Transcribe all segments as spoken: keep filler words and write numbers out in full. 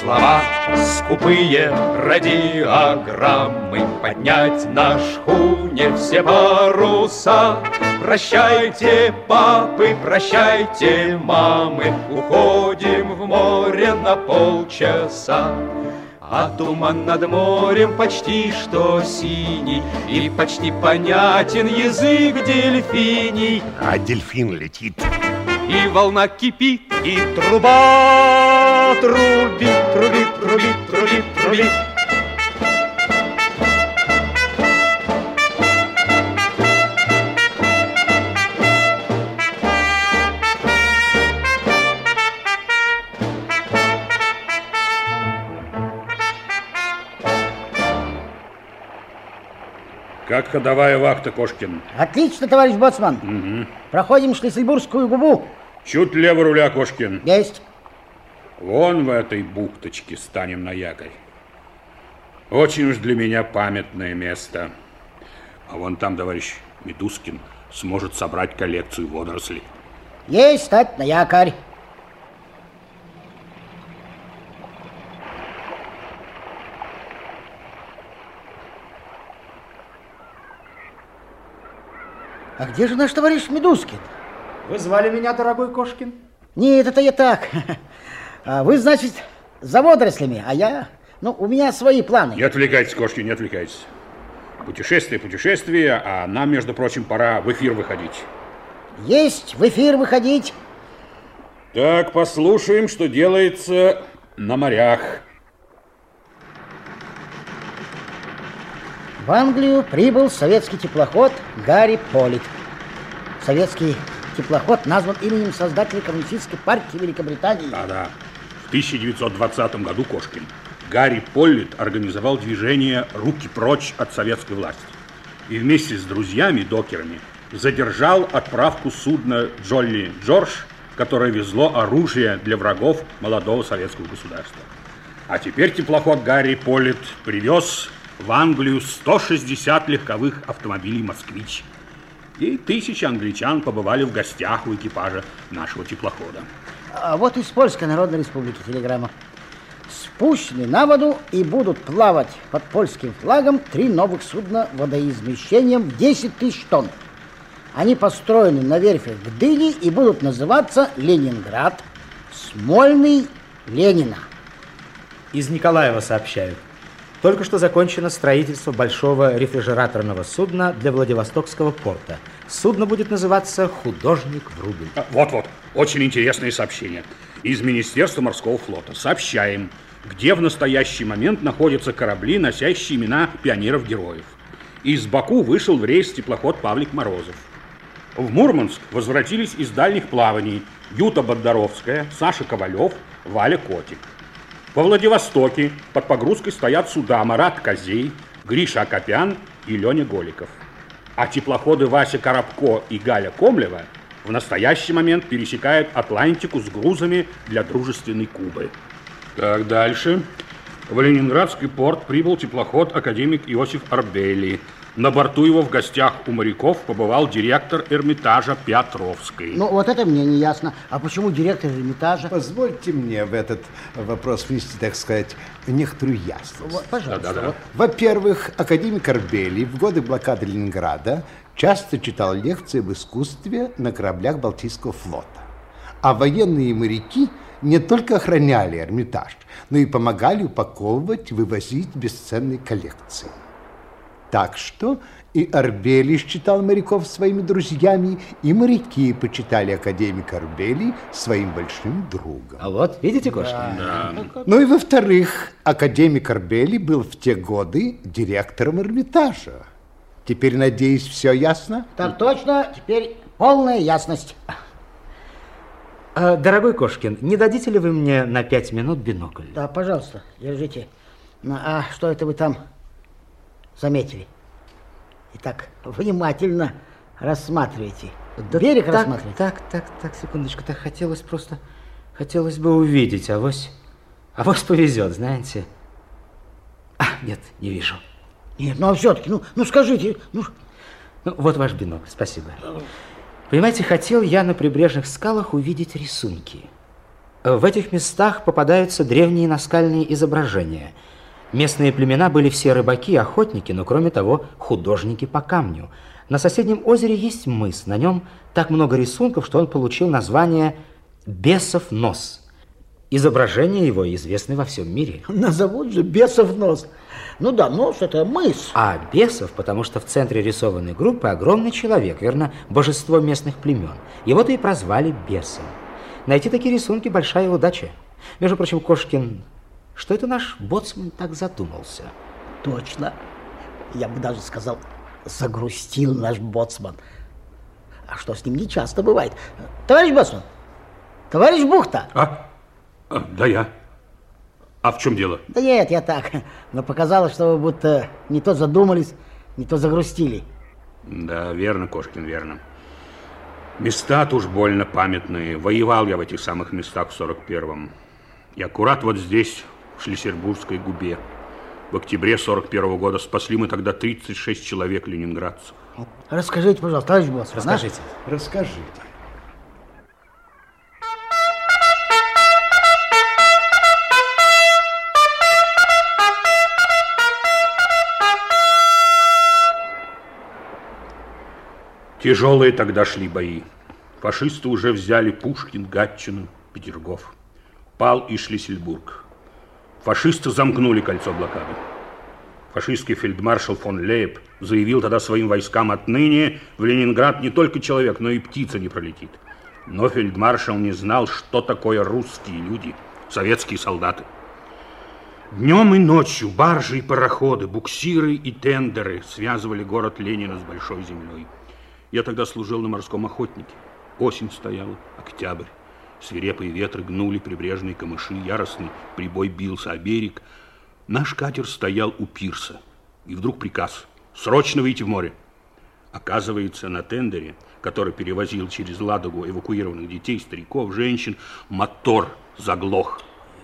слова, скупые радиограммы, поднять на шхуне все паруса. Прощайте, папы, прощайте, мамы, уходим в море на полчаса. А туман над морем почти что синий, и почти понятен язык дельфиний. А дельфин летит. И волна кипит, и труба трубит, трубит, трубит, трубит, трубит. Как ходовая вахта, Кошкин? Отлично, товарищ боцман. Угу. Проходим Шлиссельбургскую губу. Чуть лево руля, Кошкин. Есть. Вон в этой бухточке станем на якорь. Очень уж для меня памятное место. А вон там товарищ Медускин сможет собрать коллекцию водорослей. Есть, стать на якорь. А где же наш товарищ Медускин? Вы звали меня, дорогой Кошкин? Нет, это я так. Вы, значит, за водорослями, а я... Ну, у меня свои планы. Не отвлекайтесь, Кошкин, не отвлекайтесь. Путешествие, путешествие, а нам, между прочим, пора в эфир выходить. Есть в эфир выходить. Так, послушаем, что делается на морях. В Англию прибыл советский теплоход Гарри Полит. Советский теплоход назван именем создателя Коммунистической партии Великобритании. Да-да. В тысяча девятьсот двадцатом году, Кошкин, Гарри Полит организовал движение «Руки прочь от советской власти» и вместе с друзьями-докерами задержал отправку судна «Джолли Джордж», которое везло оружие для врагов молодого советского государства. А теперь теплоход Гарри Полит привез в Англию сто шестьдесят легковых автомобилей «Москвич». И тысячи англичан побывали в гостях у экипажа нашего теплохода. А вот из Польской Народной Республики телеграмма. Спущены на воду и будут плавать под польским флагом три новых судна водоизмещением в десять тысяч тонн. Они построены на верфях Гдыни и будут называться «Ленинград», «Смольный», «Ленина». Из Николаева сообщают. Только что закончено строительство большого рефрижераторного судна для Владивостокского порта. Судно будет называться «Художник Врубель». Вот-вот, очень интересное сообщение. Из Министерства морского флота сообщаем, где в настоящий момент находятся корабли, носящие имена пионеров-героев. Из Баку вышел в рейс теплоход «Павлик Морозов». В Мурманск возвратились из дальних плаваний Юта Бондаровская, Саша Ковалев, Валя Котик. Во Владивостоке под погрузкой стоят суда Марат Козей, Гриша Акопян и Леня Голиков. А теплоходы Вася Коробко и Галя Комлева в настоящий момент пересекают Атлантику с грузами для дружественной Кубы. Так, дальше. В Ленинградский порт прибыл теплоход академик Иосиф Арбели. На борту его в гостях у моряков побывал директор Эрмитажа Петровской. Ну, вот это мне не ясно. А почему директор Эрмитажа? Позвольте мне в этот вопрос внести, так сказать, некоторую ясность. Вот, пожалуйста. Да, да, да. Во-первых, академик Арбели в годы блокады Ленинграда часто читал лекции об искусстве на кораблях Балтийского флота. А военные моряки не только охраняли Эрмитаж, но и помогали упаковывать, вывозить бесценные коллекции. Так что и Арбели считал моряков своими друзьями, и моряки почитали академика Арбели своим большим другом. А вот, видите, Кошкин? Да. Ну и во-вторых, академик Арбели был в те годы директором Эрмитажа. Теперь, надеюсь, все ясно? Так точно, теперь полная ясность. А, дорогой Кошкин, не дадите ли вы мне на пять минут бинокль? Да, пожалуйста, держите. Ну, а что это вы там заметили? Итак, внимательно рассматривайте. Да берег так, рассматривайте. Так, так, так, секундочку. Так хотелось просто... Хотелось бы увидеть, авось... Авось повезет, знаете. А, нет, не вижу. Нет, ну а все-таки, ну, ну скажите, ну... Ну, вот ваш бинокль, спасибо. Понимаете, хотел я на прибрежных скалах увидеть рисунки. В этих местах попадаются древние наскальные изображения. Местные племена были все рыбаки и охотники, но, кроме того, художники по камню. На соседнем озере есть мыс. На нем так много рисунков, что он получил название «Бесов нос». Изображения его известны во всем мире. Назовут же бесов нос. Ну да, нос – это мыс. А бесов, потому что в центре рисованной группы огромный человек, верно, божество местных племен. Его-то и прозвали бесом. Найти такие рисунки – большая удача. Между прочим, Кошкин, что это наш боцман так задумался? Точно. Я бы даже сказал, загрустил наш боцман. А что с ним не часто бывает. Товарищ боцман, товарищ Бухта. А? а? Да я. А в чем дело? Да нет, я так. Но показалось, что вы будто не то задумались, не то загрустили. Да, верно, Кошкин, верно. Места-то уж больно памятные. Воевал я в этих самых местах в сорок первом. И аккурат вот здесь, в Шлиссельбургской губе. В октябре сорок первого года спасли мы тогда тридцать шесть человек ленинградцев. Расскажите, пожалуйста, товарищ боцман. Расскажите. А? Расскажите. Тяжелые тогда шли бои. Фашисты уже взяли Пушкин, Гатчину, Петергоф. Пал и Шлиссельбург. Фашисты замкнули кольцо блокады. Фашистский фельдмаршал фон Лейб заявил тогда своим войскам: отныне в Ленинград не только человек, но и птица не пролетит. Но фельдмаршал не знал, что такое русские люди, советские солдаты. Днем и ночью баржи и пароходы, буксиры и тендеры связывали город Ленина с большой землей. Я тогда служил на морском охотнике. Осень стояла, октябрь. Свирепые ветры гнули прибрежные камыши, яростный прибой бился о берег. Наш катер стоял у пирса. И вдруг приказ: срочно выйти в море. Оказывается, на тендере, который перевозил через Ладогу эвакуированных детей, стариков, женщин, мотор заглох.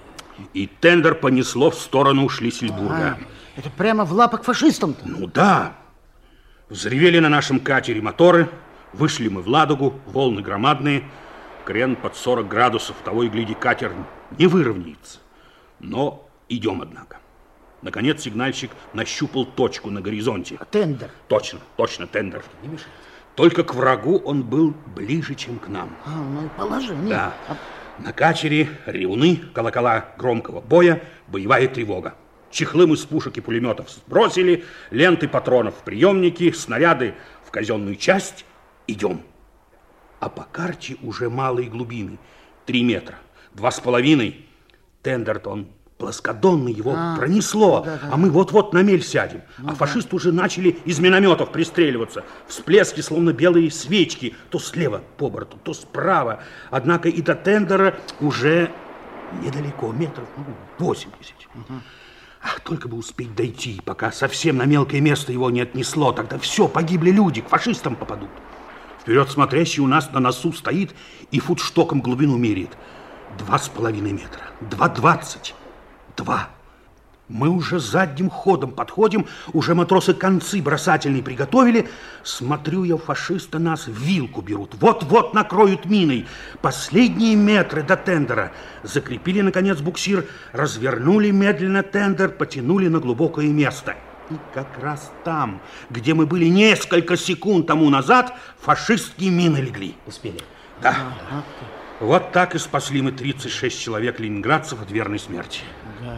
И тендер понесло в сторону Шлиссельбурга. А, это прямо в лапы к фашистам-то? Ну да. Взревели на нашем катере моторы, вышли мы в Ладогу, волны громадные, крен под сорок градусов, того и гляди, катер не выровняется. Но идем, однако. Наконец сигнальщик нащупал точку на горизонте. А тендер? Точно, точно, тендер. Не мешает. Только к врагу он был ближе, чем к нам. А, ну и положение. Да. На катере ревуны, колокола громкого боя, боевая тревога. Чехлы мы с пушек и пулеметов сбросили, ленты патронов в приемники, снаряды в казенную часть. Идем. А по карте уже малые глубины. Три метра, два с половиной. Тендер-то он плоскодонный, его а, пронесло. Да, да, а мы вот-вот на мель сядем. Ну, а фашисты да. уже начали из минометов пристреливаться. Всплески, словно белые свечки. То слева по борту, то справа. Однако и до тендера уже недалеко, метров восемьдесят. Угу. Ах, только бы успеть дойти, пока совсем на мелкое место его не отнесло. Тогда все, погибли люди, к фашистам попадут. Вперед смотрящий у нас на носу стоит и футштоком глубину меряет. Два с половиной метра, два двадцать, два. Мы уже задним ходом подходим, уже матросы концы бросательные приготовили. Смотрю я, фашисты нас в вилку берут, вот-вот накроют миной. Последние метры до тендера. Закрепили, наконец, буксир, развернули медленно тендер, потянули на глубокое место. И как раз там, где мы были несколько секунд тому назад, фашистские мины легли. Успели? Да. Ага. Вот так и спасли мы тридцать шесть человек ленинградцев от верной смерти. Да.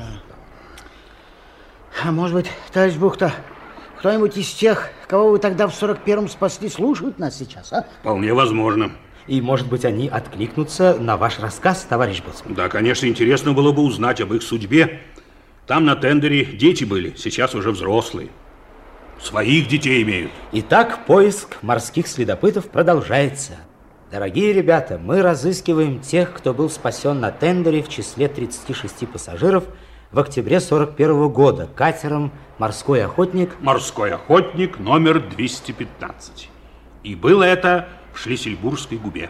А может быть, товарищ Бухта, кто-нибудь из тех, кого вы тогда в сорок первом спасли, слушают нас сейчас, а? Вполне возможно. И, может быть, они откликнутся на ваш рассказ, товарищ боцман. Да, конечно, интересно было бы узнать об их судьбе. Там на тендере дети были, сейчас уже взрослые. Своих детей имеют. Итак, поиск морских следопытов продолжается. Дорогие ребята, мы разыскиваем тех, кто был спасен на тендере в числе тридцати шести пассажиров в октябре сорок первого года катером «Морской охотник». «Морской охотник» номер двести пятнадцать. И было это в Шлиссельбургской губе.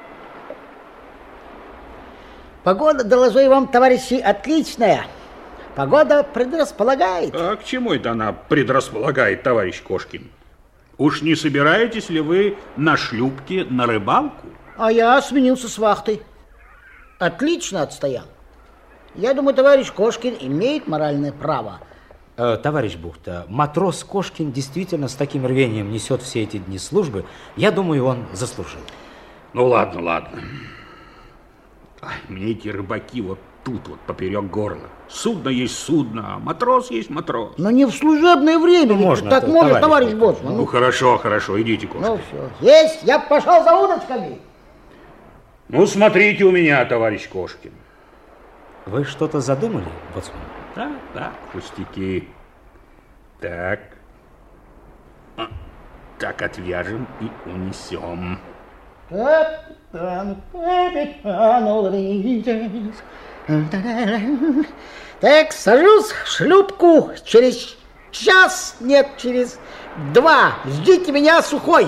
Погода, доложу я вам, товарищи, отличная. Погода предрасполагает. А к чему это она предрасполагает, товарищ Кошкин? Уж не собираетесь ли вы на шлюпке на рыбалку? А я сменился с вахтой. Отлично отстоял. Я думаю, товарищ Кошкин имеет моральное право. Э, товарищ Бухта, матрос Кошкин действительно с таким рвением несет все эти дни службы. Я думаю, он заслужил. Ну ладно, ладно. Ай, мне эти рыбаки вот тут вот поперек горла. Судно есть судно, а матрос есть матрос. Но не в служебное время. Ну, можно, так то, может, товарищ товарищ Бухта. боцман. Ну, Ну, хорошо, хорошо, идите, Кошкин. ну все. Есть, я пошел за удочками. Ну, смотрите у меня, товарищ Кошкин. Вы что-то задумали, боцман? Так, так, пустяки. Так. А, так отвяжем и унесем. Так, сажусь в шлюпку через час, нет, через два. Ждите меня сухой.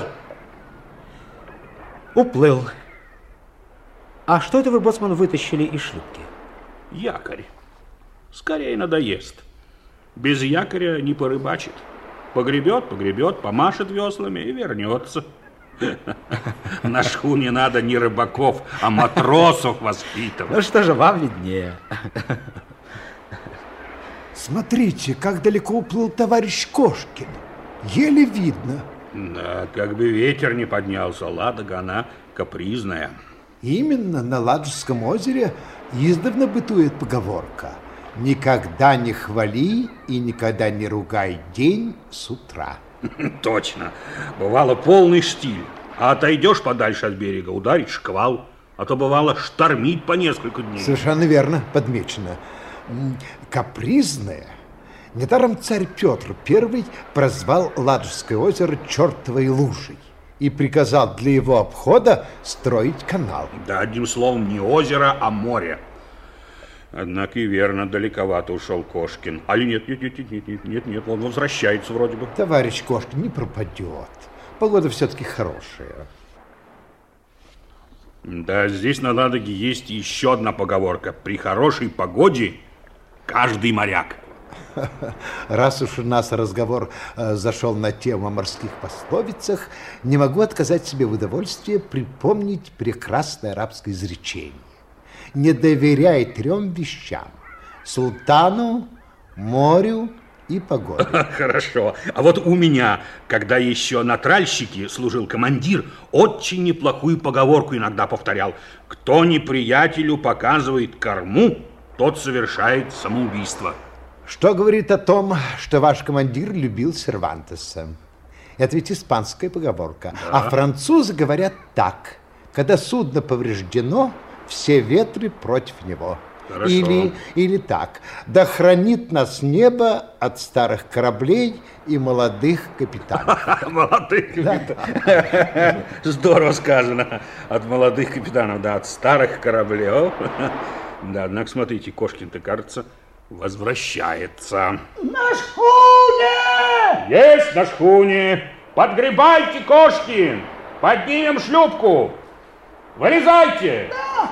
Уплыл. А что это вы, боцман, вытащили из шлюпки? Якорь. Скорее надоест. Без якоря не порыбачит. Погребет, погребет, помашет веслами и вернется. На шхуне надо не рыбаков, а матросов воспитывать. Ну что же, вам виднее. Смотрите, как далеко уплыл товарищ Кошкин. Еле видно. Да, как бы ветер не поднялся, Ладога, она капризная. Именно на Ладожском озере издавна бытует поговорка: никогда не хвали и никогда не ругай день с утра. Точно. Бывало полный штиль. А отойдешь подальше от берега, ударит шквал. А то бывало штормит по несколько дней. Совершенно верно подмечено. М, Капризная. Недаром царь Петр Первый прозвал Ладожское озеро чертовой лужей и приказал для его обхода строить канал. Да, одним словом, не озеро, а море. Однако и верно, далековато ушел Кошкин. Али нет, нет, нет, нет, нет, нет, нет, нет, он возвращается вроде бы. Товарищ Кошкин не пропадет. Погода все-таки хорошая. Да, здесь на Ладоге есть еще одна поговорка. При хорошей погоде каждый моряк. Раз уж у нас разговор э, зашел на тему о морских пословицах, не могу отказать себе в удовольствии припомнить прекрасное арабское изречение. Не доверяй трем вещам: султану, морю и погоде. Хорошо. А вот у меня, когда еще на тральщике служил командир, очень неплохую поговорку иногда повторял: кто неприятелю показывает корму, тот совершает самоубийство. Что говорит о том, что ваш командир любил Сервантеса? Это ведь испанская поговорка. Да. А французы говорят так: когда судно повреждено, все ветры против него. Хорошо. Или, или так: да хранит нас небо от старых кораблей и молодых капитанов. Молодых капитанов. Здорово сказано. От молодых капитанов, да, от старых кораблей. Да, однако, смотрите, Кошкин-то, кажется, возвращается. На шхуне! Есть на шхуне. Подгребайте, Кошкин. Поднимем шлюпку. Вылезайте.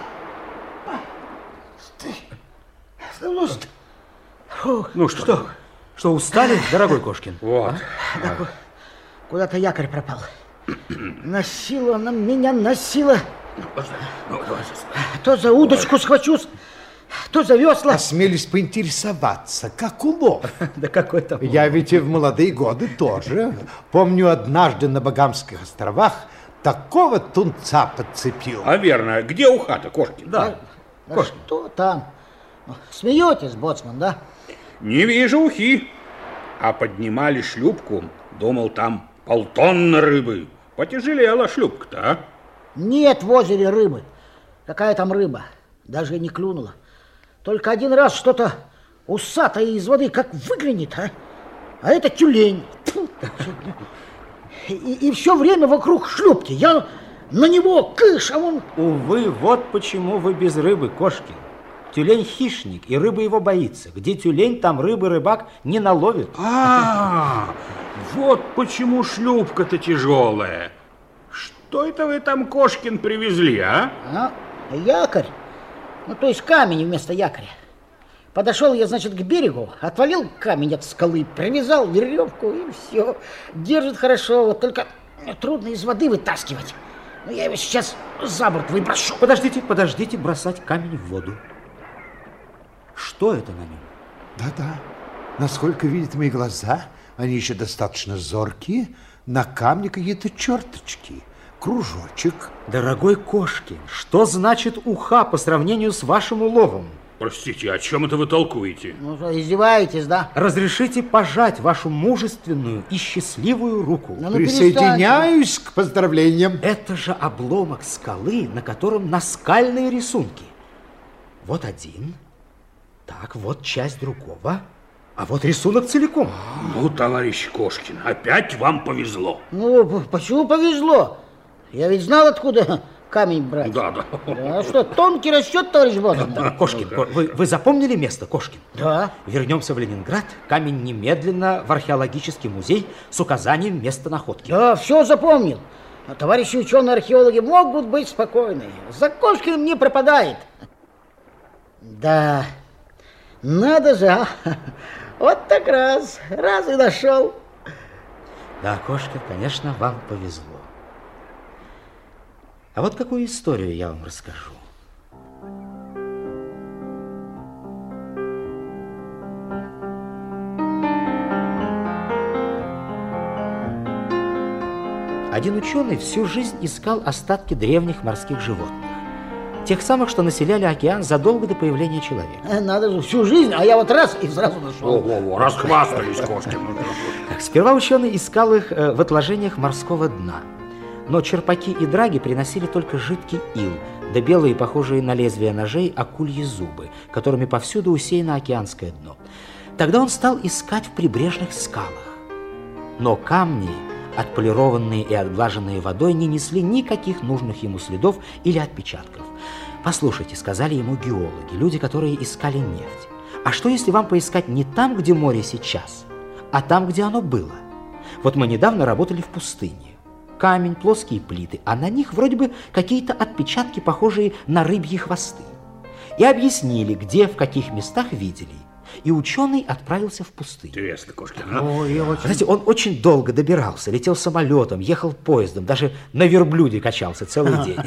Ну, фух, Ну что? Что? Что, устали, дорогой Кошкин? Вот. куда-то якорь пропал. Носила она меня, носила. То за удочку схвачусь, то за весла. Осмелись поинтересоваться, как улов? Да какой там... Я ведь и в молодые годы тоже. Помню, однажды на Багамских островах такого тунца подцепил. А верно, где уха-то, Кошкин? Да. Да что там? Смеетесь, боцман, да? Не вижу ухи. А поднимали шлюпку, думал, там полтонны рыбы. Потяжелела шлюпка-то, а? Нет в озере рыбы. Какая там рыба? Даже и не клюнула. Только один раз что-то усатое из воды как выглянет, а? А это тюлень. Тьфу. И, и все время вокруг шлюпки. Я на него кыш, а он... Увы, вот почему вы без рыбы, Кошкин. Тюлень хищник, и рыба его боится. Где тюлень, там рыбы рыбак не наловит. А, вот почему шлюпка-то тяжелая. Что это вы там, Кошкин, привезли, а? А, якорь. Ну, то есть камень вместо якоря. Подошел я, значит, к берегу, отвалил камень от скалы, привязал веревку, и все. Держит хорошо, вот только трудно из воды вытаскивать. Но я его сейчас за борт выброшу. Подождите, подождите бросать камень в воду. Что это на нем? Да-да, насколько видят мои глаза, они еще достаточно зоркие, на камне какие-то черточки, кружочек. Дорогой Кошкин, что значит уха по сравнению с вашим уловом? Простите, о чем это вы толкуете? Ну что, издеваетесь, да? Разрешите пожать вашу мужественную и счастливую руку. Ну, ну, Присоединяюсь к поздравлениям. Это же обломок скалы, на котором наскальные рисунки. Вот один, так, вот часть другого, а вот рисунок целиком. Ну, товарищ Кошкин, опять вам повезло. Ну, почему повезло? Я ведь знал, откуда камень брать. Да, да. А что, тонкий расчет, товарищ Бодов? Да, Кошкин, вы, вы запомнили место, Кошкин? Да. Вернемся в Ленинград, камень немедленно в археологический музей с указанием места находки. Да, все запомнил. А товарищи ученые-археологи могут быть спокойны. За Кошкиным не пропадает. Да, надо же, а? Вот так раз, раз и нашел. Да, Кошкин, конечно, вам повезло. А вот какую историю я вам расскажу. Один ученый всю жизнь искал остатки древних морских животных. Тех самых, что населяли океан задолго до появления человека. Надо же, всю жизнь, а я вот раз и сразу нашел. Во-во-во, расхвастались, Кошкин. Сперва ученый искал их в отложениях морского дна. Но черпаки и драги приносили только жидкий ил, да белые, похожие на лезвия ножей, акульи зубы, которыми повсюду усеяно океанское дно. Тогда он стал искать в прибрежных скалах. Но камни, отполированные и отглаженные водой, не несли никаких нужных ему следов или отпечатков. «Послушайте», — сказали ему геологи, люди, которые искали нефть, «а что, если вам поискать не там, где море сейчас, а там, где оно было? Вот мы недавно работали в пустыне. Камень, плоские плиты, а на них вроде бы какие-то отпечатки, похожие на рыбьи хвосты. И объяснили, где, в каких местах видели. И ученый отправился в пустыню». Интересно, Кошкин, а? Ой, я очень... Знаете, он очень долго добирался, летел самолетом, ехал поездом, даже на верблюде качался целый день.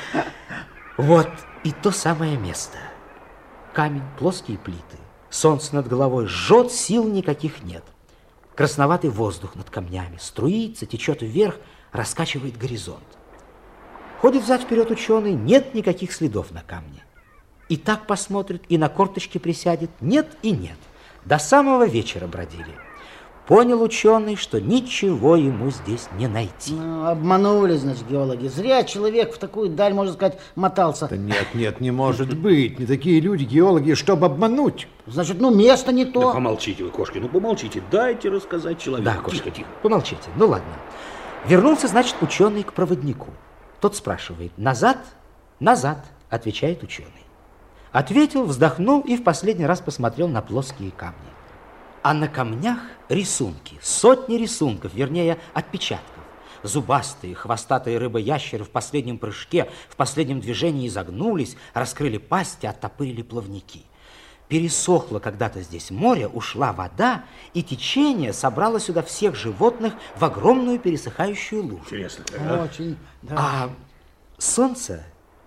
Вот и то самое место. Камень, плоские плиты, солнце над головой, жжет, сил никаких нет. Красноватый воздух над камнями струится, течет вверх, раскачивает горизонт. Ходит взад-вперед ученый, нет никаких следов на камне. И так посмотрит, и на корточки присядет, нет и нет. До самого вечера бродили. Понял ученый, что ничего ему здесь не найти. Ну, обманули, значит, геологи. Зря человек в такую даль, можно сказать, мотался. Да нет, нет, не может быть. Не такие люди, геологи, чтобы обмануть. Значит, ну, место не то. Да помолчите вы, Кошкин, ну помолчите. Дайте рассказать человеку. Да, Кошкин, Тихо, тихо. помолчите. Ну, ладно. Вернулся, значит, ученый к проводнику. Тот спрашивает: «Назад?» «Назад», отвечает ученый. Ответил, вздохнул и в последний раз посмотрел на плоские камни. А на камнях рисунки, сотни рисунков, вернее, отпечатков. Зубастые, хвостатые рыбы-ящеры в последнем прыжке, в последнем движении изогнулись, раскрыли пасти, оттопырили плавники. Пересохло когда-то здесь море, ушла вода, и течение собрало сюда всех животных в огромную пересыхающую лужу. Интересно, да? Очень, да. А солнце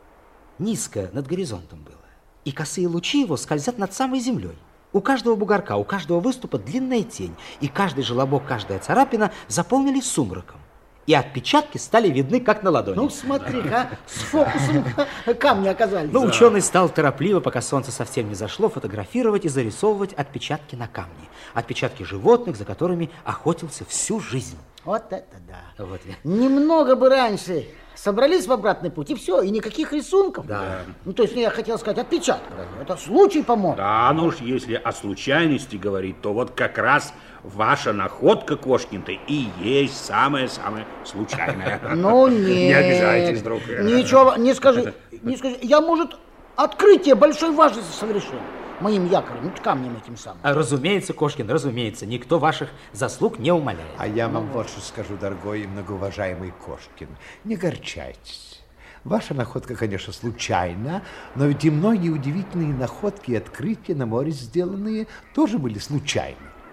низко над горизонтом было, и косые лучи его скользят над самой землей. У каждого бугорка, у каждого выступа длинная тень, и каждый желобок, каждая царапина заполнились сумраком. И отпечатки стали видны, как на ладони. Ну, смотри-ка, с фокусом камни оказались. Но ученый стал торопливо, пока солнце совсем не зашло, фотографировать и зарисовывать отпечатки на камне. Отпечатки животных, за которыми охотился всю жизнь. Вот это да. Вот я. Немного бы раньше собрались в обратный путь, и все, и никаких рисунков. Да. Ну, то есть, я хотел сказать, отпечатков. Это случай помог. Да, ну уж если о случайности говорить, то вот как раз ваша находка, Кошкин-то, и есть самое-самое случайное. Ну, нет. Не обижайтесь, друг. Ничего, не скажи, не скажи. Я, может, открытие большой важности совершил моим якорем, ну, камнем этим самым. А, разумеется, Кошкин, разумеется, никто ваших заслуг не умаляет. А я вам вот что скажу, дорогой и многоуважаемый Кошкин. Не горчайтесь. Ваша находка, конечно, случайна, но ведь и многие удивительные находки и открытия на море сделанные тоже были случайны.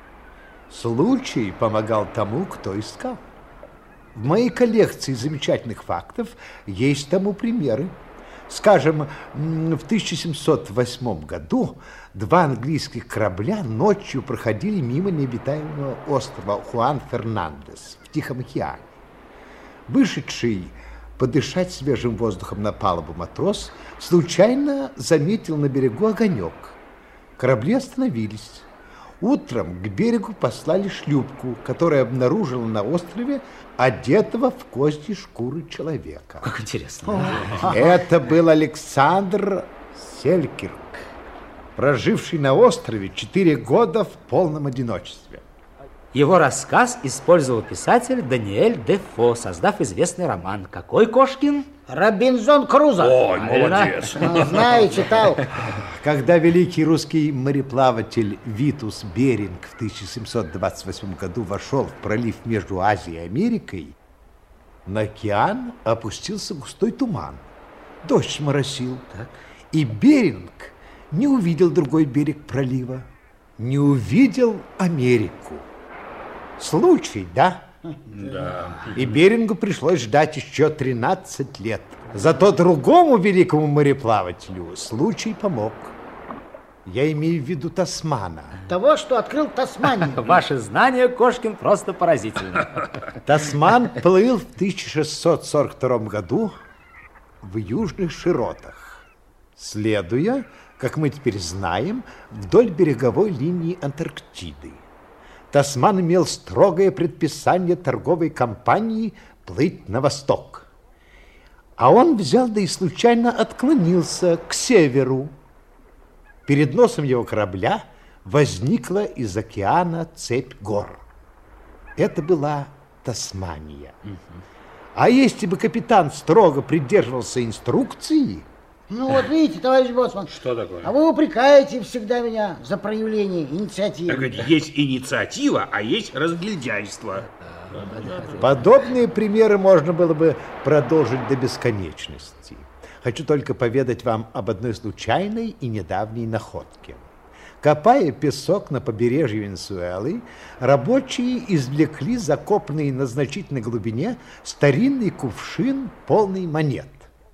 Случай помогал тому, кто искал. В моей коллекции замечательных фактов есть тому примеры. Скажем, в тысяча семьсот восьмом году два английских корабля ночью проходили мимо необитаемого острова Хуан-Фернандес в Тихом океане. Вышедший подышать свежим воздухом на палубу матрос случайно заметил на берегу огонек. Корабли остановились. Утром к берегу послали шлюпку, которая обнаружила на острове одетого в козьи шкуры человека. Как интересно. Это был Александр Селькирк, проживший на острове четыре года в полном одиночестве. Его рассказ использовал писатель Даниэль Дефо, создав известный роман. Какой, Кошкин? Робинзон Крузо. Ой, молодец. Знаю, читал. Когда великий русский мореплаватель Витус Беринг в тысяча семьсот двадцать восьмом году вошел в пролив между Азией и Америкой, на океан опустился густой туман. Дождь моросил. Так. И Беринг не увидел другой берег пролива, не увидел Америку. Случай, да? Да. И Берингу пришлось ждать еще тринадцать лет. Зато другому великому мореплавателю случай помог. Я имею в виду Тасмана. Того, что открыл Тасманию. Ваши знания, Кошкин, просто поразительны. Тасман плыл в тысяча шестьсот сорок втором году в южных широтах, следуя, как мы теперь знаем, вдоль береговой линии Антарктиды. Тасман имел строгое предписание торговой компании плыть на восток. А он взял да и случайно отклонился к северу. Перед носом его корабля возникла из океана цепь гор. Это была Тасмания. Угу. А если бы капитан строго придерживался инструкции... Ну вот видите, товарищ боцман. Что такое? А вы упрекаете всегда меня за проявление инициативы. Так ведь есть инициатива, а есть разгильдяйство. Подобные примеры можно было бы продолжить до бесконечности. Хочу только поведать вам об одной случайной и недавней находке. Копая песок на побережье Венесуэлы, рабочие извлекли закопанный на значительной глубине старинный кувшин, полный монет.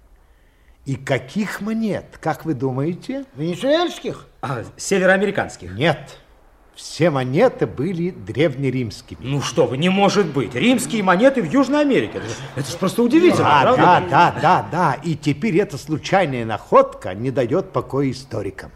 И каких монет, как вы думаете? Венесуэльских? А, североамериканских? Нет. Все монеты были древнеримскими. Ну что вы, не может быть. Римские монеты в Южной Америке. Это, это же просто удивительно, да, правда? Да, да, да, да. И теперь эта случайная находка не дает покоя историкам.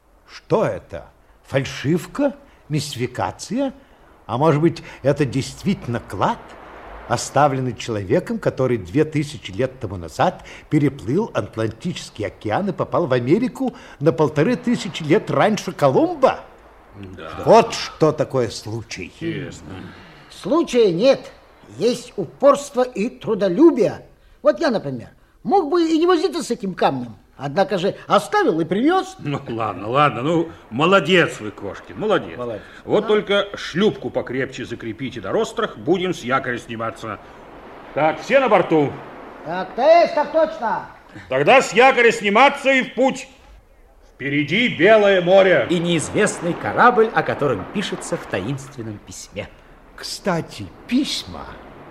Что это? Фальшивка? Мистификация? А может быть, это действительно клад, оставленный человеком, который две тысячи лет тому назад переплыл Атлантический океан и попал в Америку на полторы тысячи лет раньше Колумба? Да. Вот что такое случай. Честно. Случая нет. Есть упорство и трудолюбие. Вот я, например, мог бы и не возиться с этим камнем. Однако же оставил и привез. Ну, ладно, ладно. Ну, молодец вы, Кошкин, молодец. молодец. Вот да. Только шлюпку покрепче закрепите до рострах, будем с якоря сниматься. Так, все на борту? Так, то есть, так точно. Тогда с якоря сниматься и в путь. Впереди Белое море. И неизвестный корабль, о котором пишется в таинственном письме. Кстати, письма.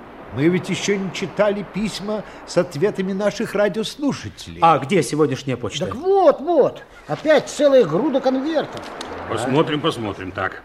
Мы ведь еще не читали письма с ответами наших радиослушателей. А где сегодняшняя почта? Так вот, вот. Опять целая груда конвертов. Посмотрим, посмотрим. Так.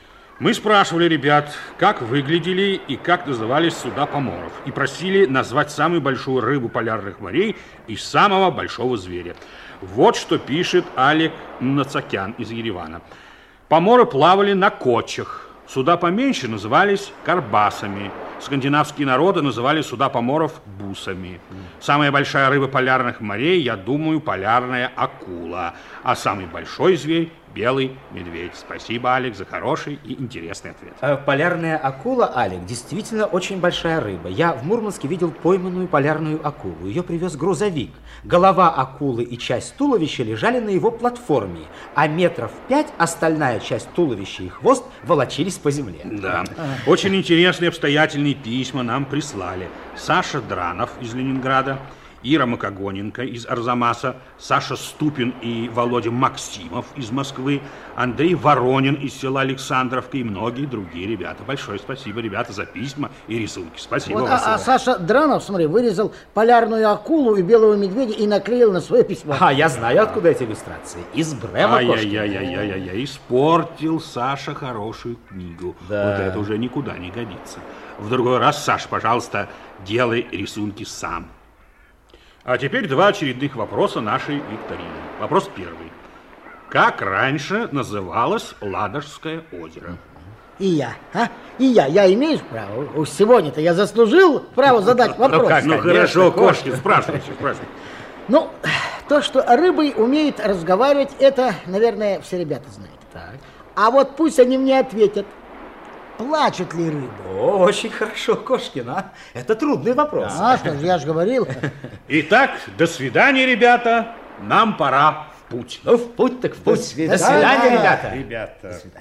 Мы спрашивали ребят, как выглядели и как назывались суда поморов. И просили назвать самую большую рыбу полярных морей и самого большого зверя. Вот что пишет Алик Нацакян из Еревана. Поморы плавали на кочах. Суда поменьше назывались карбасами. Скандинавские народы называли суда поморов бусами. Самая большая рыба полярных морей, я думаю, полярная акула. А самый большой зверь – белый медведь. Спасибо, Алик, за хороший и интересный ответ. А полярная акула, Алик, действительно очень большая рыба. Я в Мурманске видел пойманную полярную акулу. Ее привез грузовик. Голова акулы и часть туловища лежали на его платформе, а метров пять остальная часть туловища и хвост волочились по земле. Да, очень интересные обстоятельные письма нам прислали Саша Дранов из Ленинграда Ира Макогоненко из Арзамаса, Саша Ступин и Володя Максимов из Москвы, Андрей Воронин из села Александровка и многие другие ребята. Большое спасибо, ребята, за письма и рисунки. Спасибо Вот, вам. а, а Саша Дранов, смотри, вырезал полярную акулу и белого медведя и наклеил на свое письмо. А, я знаю, откуда эти иллюстрации. Из Брэма Кошкина. Ай-яй-яй-яй-яй-яй, испортил Саша хорошую книгу. Да. Вот это уже никуда не годится. В другой раз, Саш, пожалуйста, делай рисунки сам. А теперь два очередных вопроса нашей викторины. Вопрос первый. Как раньше называлось Ладожское озеро? И я, а? И я, я имею право. Уж сегодня-то я заслужил право задать вопрос. Ну как? Ну Конечно, хорошо, Кошкин. Кошкин, спрашивайте, спрашивайте. Ну, то, что рыбы умеют разговаривать, это, наверное, все ребята знают. Так. А вот пусть они мне ответят, плачут ли рыбы? О, очень хорошо, Кошкин, а? Это трудный вопрос. А, что ж, я же говорил. Итак, до свидания, ребята. Нам пора в путь. Ну, в путь так в путь. До свидания. До свидания, ребята. Ребята. До свидания.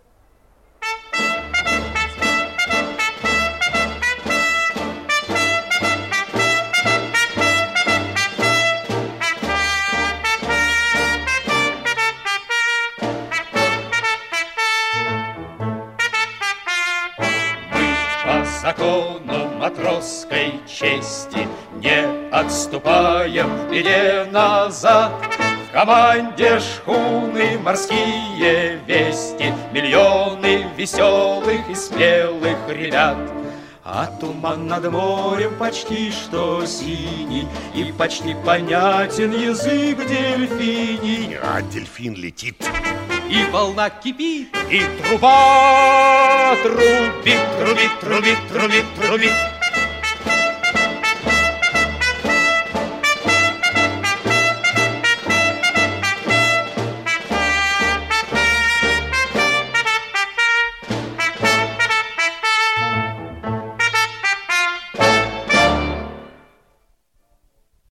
Закону матросской чести не отступаем в беде назад. В команде шхуны морские вести, миллионы веселых и смелых ребят. А туман над морем почти что синий, и почти понятен язык дельфиний. А дельфин летит. И волна кипит, и труба трубит, трубит, трубит, трубит, трубит.